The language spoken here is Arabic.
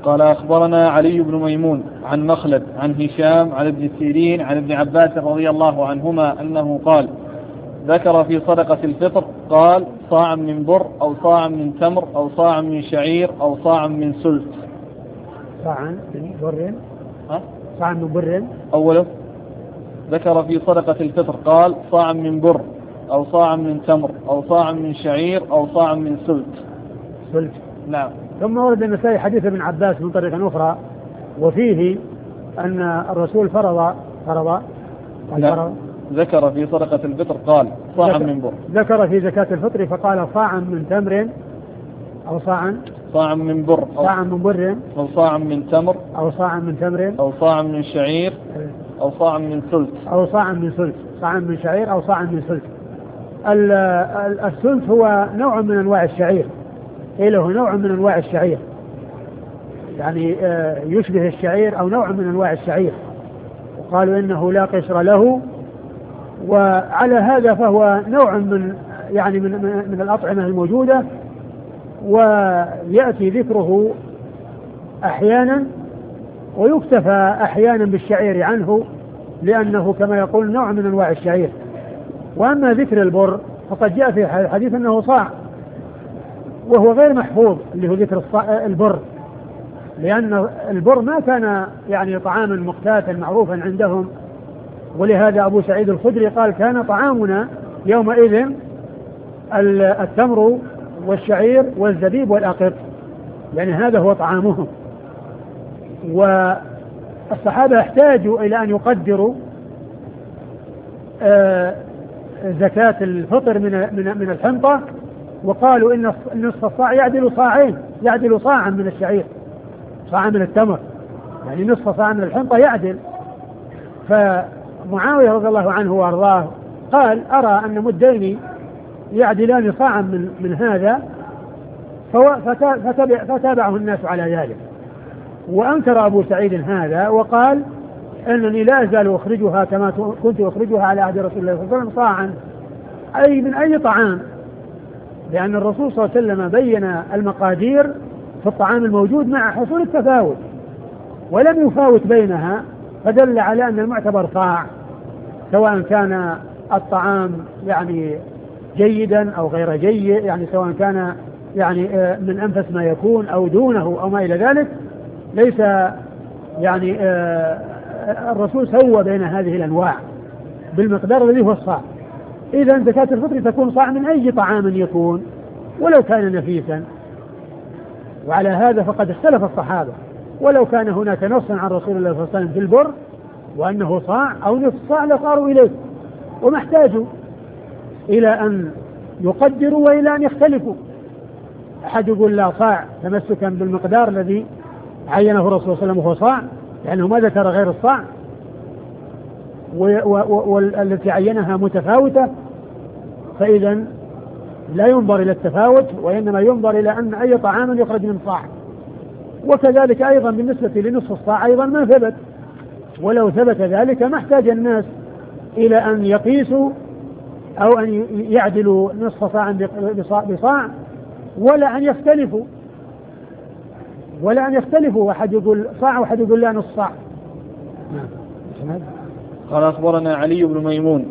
قال أخبرنا علي بن ميمون عن مخلد عن هشام عن ابن سيرين عن ابن عباس رضي الله عنهما أنه قال ذكر في صدقة الفطر قال صاع من بر أو صاع من تمر أو صاع من شعير أو صاع من سلت. صاع من بر، صاع من بر أوله ذكر في صدقة الفطر قال صاع من بر أو صاع من تمر أو صاع من شعير أو صاع من سلت. نعم. ثم ورد النسائي حديث ابن عباس من طريق أخرى وفيه أن الرسول فرض ذكر في صدقة الفطر قال صاع من بر، ذكر في زكاة الفطر فقال صاعا من تمر أو صاع من بر أو صاع من تمر أو صاع من تمر أو صاع من شعير أو صاع من سلت صاع من شعير أو صاع من سلت. السلت هو نوع من أنواع الشعير، له نوع من أنواع الشعير يعني يشبه الشعير أو نوع من أنواع الشعير، وقالوا إنه لا قشر له، وعلى هذا فهو نوع من يعني من الأطعمة الموجودة، ويأتي ذكره أحيانا ويكتفى أحيانا بالشعير عنه لأنه كما يقول نوع من أنواع الشعير. وأما ذكر البر فقد جاء في الحديث أنه صاع، وهو غير محفوظ اللي هو ذكر البر، لأن البر ما كان يعني طعاما مختاتا معروفا عندهم، ولهذا أبو سعيد الخدري قال كان طعامنا يومئذ التمر والشعير والزبيب والأقط، يعني هذا هو طعامهم. والصحابة احتاجوا إلى أن يقدروا زكاة الفطر من الحنطة، وقالوا إن نصف الصاع يعدل صاعا من الشعير، صاعا من التمر، يعني نصف صاع من الحنطة يعدل. فمعاوية رضي الله عنه وارضاه قال أرى أن مدين يعدلان صاعا من هذا، فتابعه الناس على ذلك. وأنكر أبو سعيد هذا وقال أنني لا أزال أخرجها كما كنت أخرجها على عهد رسول الله صلى الله عليه وسلم صاعا، أي من أي طعام، لأن الرسول صلى الله عليه وسلم بين المقادير في الطعام الموجود مع حصول التفاوت، ولم يفاوت بينها، فدل على أن المعتبر صاع، سواء كان الطعام يعني جيدا أو غير جيد، يعني سواء كان يعني من أنفس ما يكون أو دونه أو ما إلى ذلك، ليس يعني الرسول سوى بين هذه الأنواع بالمقدار الذي هو الصاع. إذا زكاة الفطر تكون صاع من أي طعام يكون ولو كان نفيسا. وعلى هذا فقد اختلف الصحابة، ولو كان هناك نص عن رسول الله صلى الله عليه وسلم في البر وأنه صاع أو نصف صاع لصاروا إليه، وما احتاجوا إلى أن يقدروا وإلى أن يختلفوا. أحد يقول لا صاع تمسكا بالمقدار الذي عينه الرسول صلى الله عليه وسلم وهو صاع، لأنه ما ذكر غير الصاع، والتي عينها متفاوتة، فإذا لا ينظر إلى التفاوت وإنما ينظر إلى أن أي طعام يخرج من صاع. وكذلك أيضا بالنسبة لنصف الصاع أيضا ما ثبت، ولو ثبت ذلك ما احتاج الناس إلى أن يقيسوا أو أن يعدلوا نصف صاع بصاع، ولا أن يختلفوا واحد يقول صاع واحد يقول لا نصف صاع. قال أخبرنا علي بن ميمون